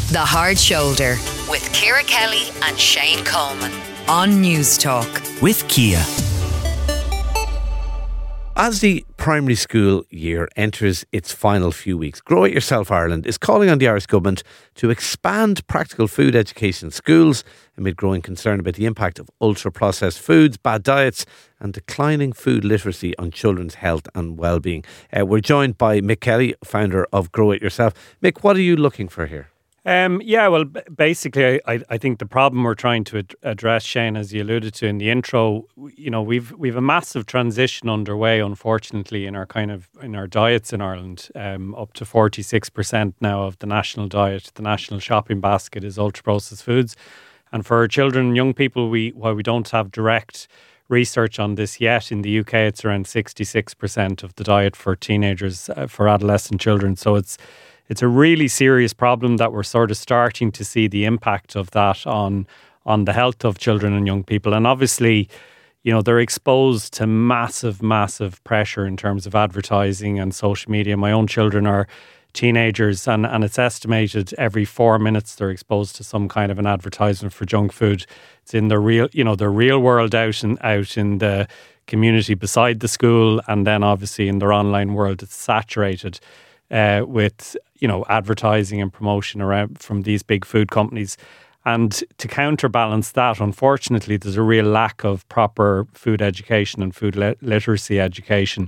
The Hard Shoulder with Ciara Kelly and Shane Coleman on News Talk. With Kia. As the primary school year enters its final few weeks, Grow It Yourself Ireland is calling on the Irish Government to expand practical food education in schools amid growing concern about the impact of ultra-processed foods, bad diets and declining food literacy on children's health and well-being. We're joined by Mick Kelly, founder of Grow It Yourself. Mick, what are you looking for here? Basically, I think the problem we're trying to address, Shane, as you alluded to in the intro, you know, we've a massive transition underway, unfortunately, in our diets in Ireland. Up to 46% now of the national diet, the national shopping basket, is ultra-processed foods. And for our children and young people, while we don't have direct research on this yet, in the UK, it's around 66% of the diet for teenagers, for adolescent children. So it's a really serious problem that we're sort of starting to see the impact of that on the health of children and young people. And obviously, you know, they're exposed to massive, massive pressure in terms of advertising and social media. My own children are teenagers, and it's estimated every 4 minutes they're exposed to some kind of an advertisement for junk food. It's in the real world out in the community beside the school, and then obviously in their online world, it's saturated with, you know, advertising and promotion around from these big food companies. And to counterbalance that, unfortunately, there's a real lack of proper food education and food literacy education.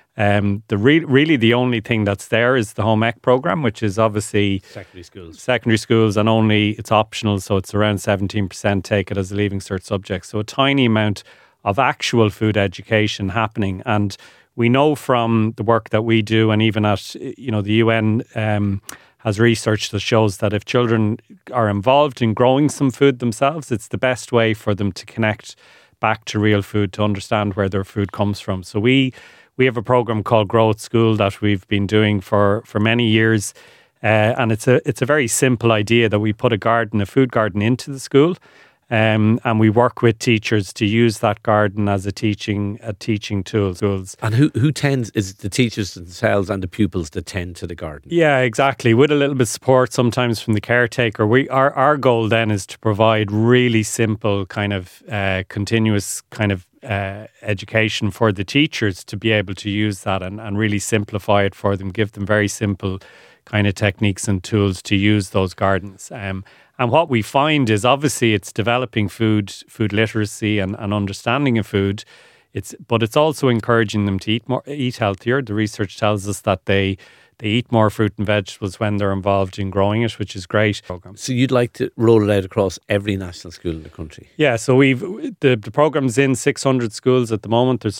Really the only thing that's there is the home ec program, which is obviously secondary schools, and only it's optional, so it's around 17% take it as a leaving cert subject. So a tiny amount of actual food education happening. And we know from the work that we do, and even at, you know, the UN has research that shows that if children are involved in growing some food themselves, it's the best way for them to connect back to real food, to understand where their food comes from. So we have a program called Grow at School that we've been doing for many years, and it's a very simple idea that we put a food garden into the school. And we work with teachers to use that garden as a teaching tool. And who tends, is it the teachers themselves and the pupils that tend to the garden? Yeah, exactly. With a little bit of support sometimes from the caretaker. Our goal then is to provide really simple kind of continuous kind of education for the teachers to be able to use that and really simplify it for them, give them very simple kind of techniques and tools to use those gardens. And what we find is obviously it's developing food literacy and understanding of food. But it's also encouraging them to eat healthier. The research tells us that they eat more fruit and vegetables when they're involved in growing it, which is great. So you'd like to roll it out across every national school in the country? Yeah, so the program's in 600 schools at the moment. There's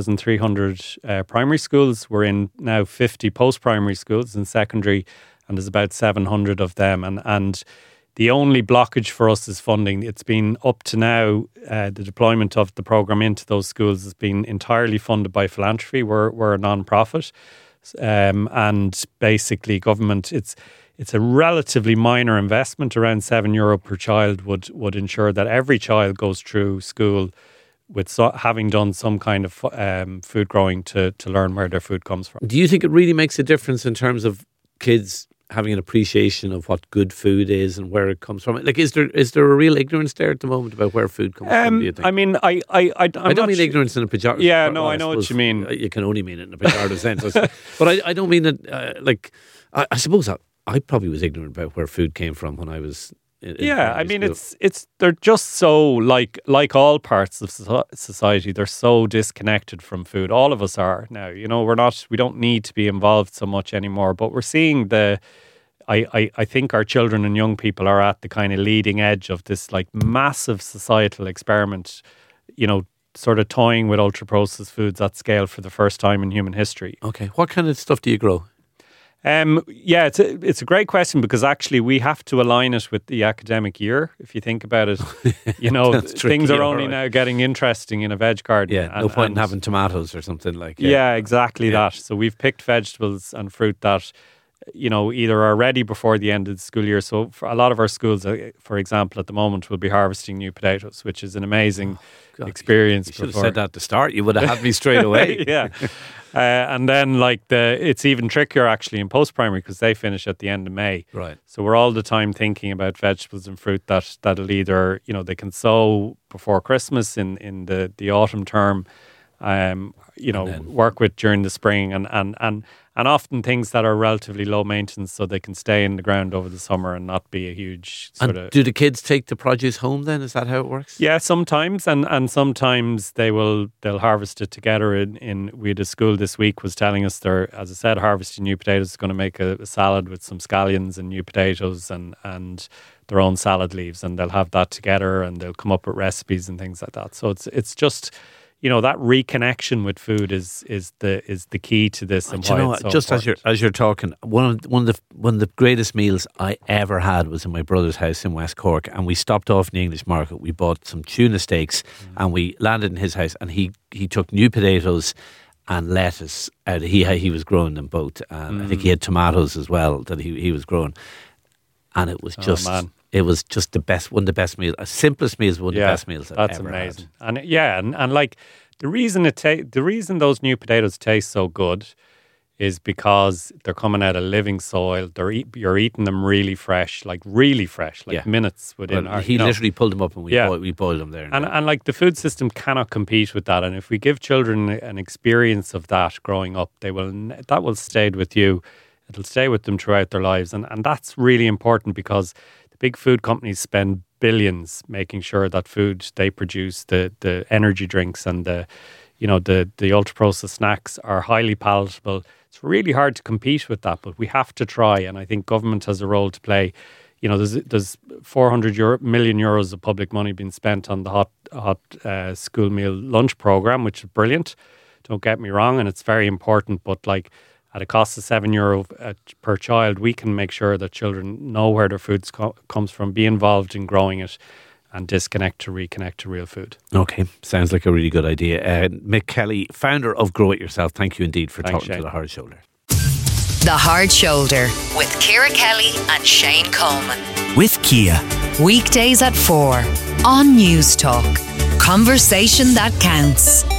3,300 primary schools. We're in now 50 post-primary schools in secondary, and there's about 700 of them. And the only blockage for us is funding. It's been up to now, the deployment of the programme into those schools has been entirely funded by philanthropy. We're a non-profit. And basically government, it's a relatively minor investment. Around €7 per child would ensure that every child goes through school with having done some kind of food growing to learn where their food comes from. Do you think it really makes a difference in terms of kids having an appreciation of what good food is and where it comes from? Like, is there a real ignorance there at the moment about where food comes from, do you think? I mean, I don't mean ignorance in a pejorative. Yeah, no, I know what you mean. You can only mean it in a pejorative sense. But I don't mean it, I suppose I probably was ignorant about where food came from when I was in it's they're just so like all parts of society, they're so disconnected from food. All of us are now. You know, we don't need to be involved so much anymore. But we're seeing I think our children and young people are at the kind of leading edge of this like massive societal experiment. You know, sort of toying with ultra processed foods at scale for the first time in human history. Okay, what kind of stuff do you grow? It's a great question, because actually we have to align it with the academic year. If you think about it, you know, things are only now getting interesting in a veg garden. Yeah, no point in having tomatoes or something like. Yeah, exactly that. So we've picked vegetables and fruit that either are ready before the end of the school year. So for a lot of our schools, for example, at the moment, will be harvesting new potatoes, which is an amazing experience. You should have said that at the start. You would have had me straight away. Yeah. And then it's even trickier actually in post-primary because they finish at the end of May. Right. So we're all the time thinking about vegetables and fruit that'll either, they can sow before Christmas in the autumn term, work with during the spring and often things that are relatively low maintenance so they can stay in the ground over the summer and not be a huge sort of... Do the kids take the produce home then? Is that how it works? Yeah, sometimes. And sometimes they'll harvest it together. We had a school this week was telling us they're, as I said, harvesting new potatoes, going to make a salad with some scallions and new potatoes and their own salad leaves, and they'll have that together and they'll come up with recipes and things like that. So it's just... that reconnection with food is the key to this. And why it's so just important. as you're talking, one of the greatest meals I ever had was in my brother's house in West Cork, and we stopped off in the English market. We bought some tuna steaks, and we landed in his house, and he took new potatoes and lettuce out. He was growing them both, and I think he had tomatoes as well that he was growing, and it was just. It was just one of the best meals. Simplest meals, one of the best meals I've ever amazing. had. And like the reason those new potatoes taste so good is because they're coming out of living soil. You're eating them really fresh, like minutes within. He literally pulled them up and we boiled them there. And like the food system cannot compete with that. And if we give children an experience of that growing up, that will stay with you. It'll stay with them throughout their lives, and that's really important because the big food companies spend billions making sure that food they produce, the energy drinks and the ultra processed snacks are highly palatable. It's really hard to compete with that, but we have to try, and I think government has a role to play. There's 400 million euros of public money being spent on the hot school meal lunch program, which is brilliant. Don't get me wrong, and it's very important, but at a cost of €7 per child, we can make sure that children know where their food comes from, be involved in growing it, and disconnect to reconnect to real food. Okay, sounds like a really good idea. Mick Kelly, founder of Grow It Yourself, thank you indeed for talking to The Hard Shoulder. The Hard Shoulder with Ciara Kelly and Shane Coleman. With Kia. Weekdays at 4 on News Talk. Conversation that counts.